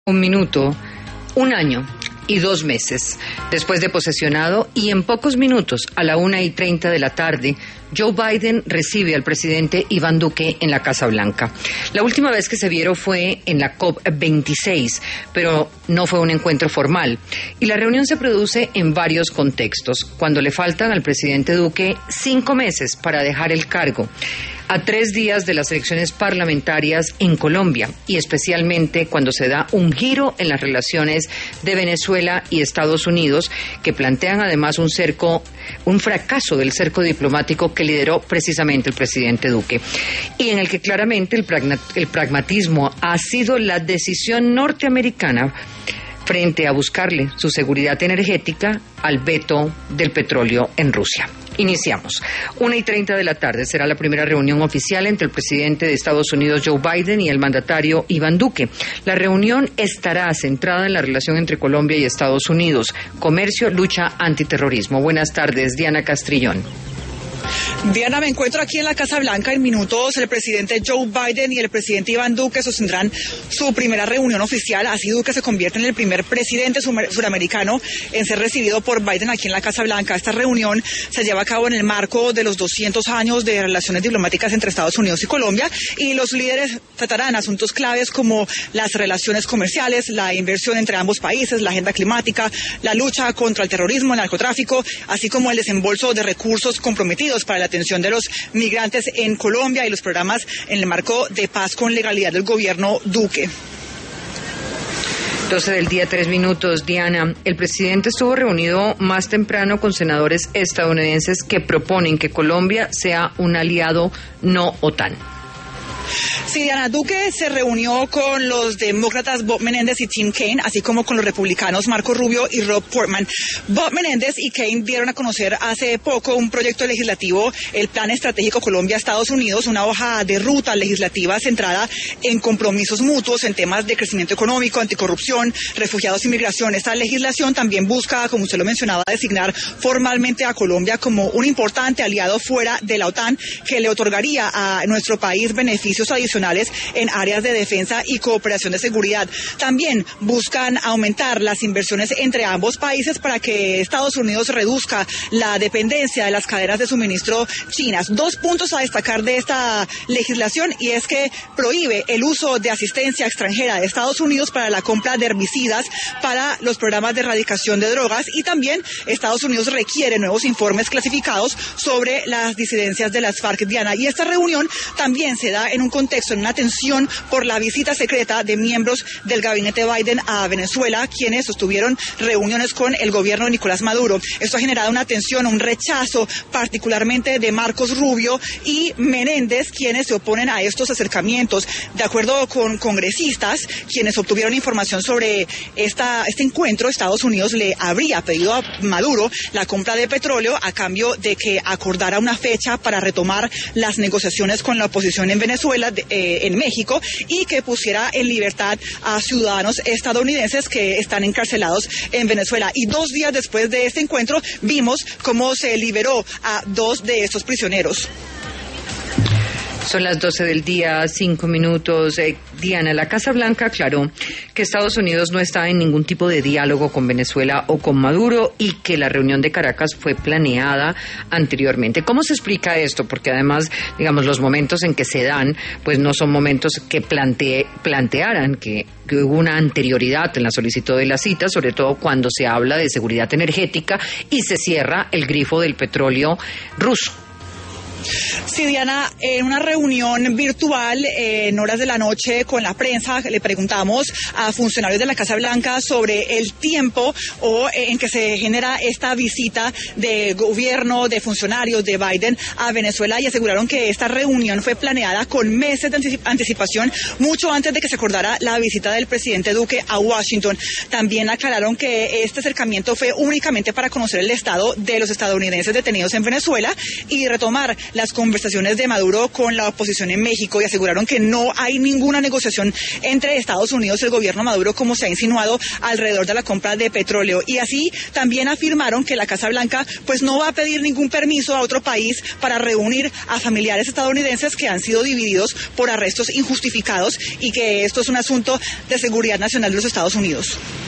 Un minuto, un año y 2 meses después de posesionado y en pocos minutos, a la 1:30 de la tarde, Joe Biden recibe al presidente Iván Duque en la Casa Blanca. La última vez que se vieron fue en la COP26, pero no fue un encuentro formal. Y la reunión se produce en varios contextos, cuando le faltan al presidente Duque 5 meses para dejar el cargo, a 3 días de las elecciones parlamentarias en Colombia, y especialmente cuando se da un giro en las relaciones de Venezuela y Estados Unidos, que plantean además un fracaso del cerco diplomático que lideró precisamente el presidente Duque, y en el que claramente el pragmatismo ha sido la decisión norteamericana frente a buscarle su seguridad energética al veto del petróleo en Rusia. Iniciamos. 1:30 de la tarde será la primera reunión oficial entre el presidente de Estados Unidos, Joe Biden, y el mandatario Iván Duque. La reunión estará centrada en la relación entre Colombia y Estados Unidos, comercio, lucha antiterrorismo. Buenas tardes, Diana Castrillón. Diana, me encuentro aquí en la Casa Blanca. En minutos el presidente Joe Biden y el presidente Iván Duque sostendrán su primera reunión oficial. Así Duque se convierte en el primer presidente suramericano en ser recibido por Biden aquí en la Casa Blanca. Esta reunión se lleva a cabo en el marco de los 200 años de relaciones diplomáticas entre Estados Unidos y Colombia, y los líderes tratarán asuntos claves como las relaciones comerciales, la inversión entre ambos países, la agenda climática, la lucha contra el terrorismo, el narcotráfico, así como el desembolso de recursos comprometidos para la atención de los migrantes en Colombia y los programas en el marco de paz con legalidad del gobierno Duque. 12 del día, 3 minutos. Diana, el presidente estuvo reunido más temprano con senadores estadounidenses que proponen que Colombia sea un aliado no OTAN. Sí, Diana, Duque se reunió con los demócratas Bob Menéndez y Tim Kaine, así como con los republicanos Marco Rubio y Rob Portman. Bob Menéndez y Kaine dieron a conocer hace poco un proyecto legislativo, el Plan Estratégico Colombia-Estados Unidos, una hoja de ruta legislativa centrada en compromisos mutuos en temas de crecimiento económico, anticorrupción, refugiados y migración. Esta legislación también busca, como usted lo mencionaba, designar formalmente a Colombia como un importante aliado fuera de la OTAN, que le otorgaría a nuestro país beneficios adicionales en áreas de defensa y cooperación de seguridad. También buscan aumentar las inversiones entre ambos países para que Estados Unidos reduzca la dependencia de las cadenas de suministro chinas. 2 puntos a destacar de esta legislación, y es que prohíbe el uso de asistencia extranjera de Estados Unidos para la compra de herbicidas para los programas de erradicación de drogas, y también Estados Unidos requiere nuevos informes clasificados sobre las disidencias de las FARC, Diana. Y esta reunión también se da en un contexto, en una tensión por la visita secreta de miembros del gabinete Biden a Venezuela, quienes sostuvieron reuniones con el gobierno de Nicolás Maduro. Esto ha generado una tensión, un rechazo, particularmente de Marcos Rubio y Menéndez, quienes se oponen a estos acercamientos. De acuerdo con congresistas, quienes obtuvieron información sobre este encuentro, Estados Unidos le habría pedido a Maduro la compra de petróleo a cambio de que acordara una fecha para retomar las negociaciones con la oposición en Venezuela, en México, y que pusiera en libertad a ciudadanos estadounidenses que están encarcelados en Venezuela. Y 2 días después de este encuentro vimos cómo se liberó a 2 de estos prisioneros. Son las 12 del día, 5 minutos. Diana, la Casa Blanca aclaró que Estados Unidos no está en ningún tipo de diálogo con Venezuela o con Maduro, y que la reunión de Caracas fue planeada anteriormente. ¿Cómo se explica esto? Porque además, digamos, los momentos en que se dan, pues no son momentos que plantearan que hubo una anterioridad en la solicitud de la cita, sobre todo cuando se habla de seguridad energética y se cierra el grifo del petróleo ruso. Sí, Diana, en una reunión virtual en horas de la noche con la prensa, le preguntamos a funcionarios de la Casa Blanca sobre el tiempo en que se genera esta visita de gobierno, de funcionarios de Biden a Venezuela, y aseguraron que esta reunión fue planeada con meses de anticipación, mucho antes de que se acordara la visita del presidente Duque a Washington. También aclararon que este acercamiento fue únicamente para conocer el estado de los estadounidenses detenidos en Venezuela y retomar las conversaciones de Maduro con la oposición en México y aseguraron que no hay ninguna negociación entre Estados Unidos y el gobierno Maduro, como se ha insinuado, alrededor de la compra de petróleo. Y así también afirmaron que la Casa Blanca pues no va a pedir ningún permiso a otro país para reunir a familiares estadounidenses que han sido divididos por arrestos injustificados y que esto es un asunto de seguridad nacional de los Estados Unidos.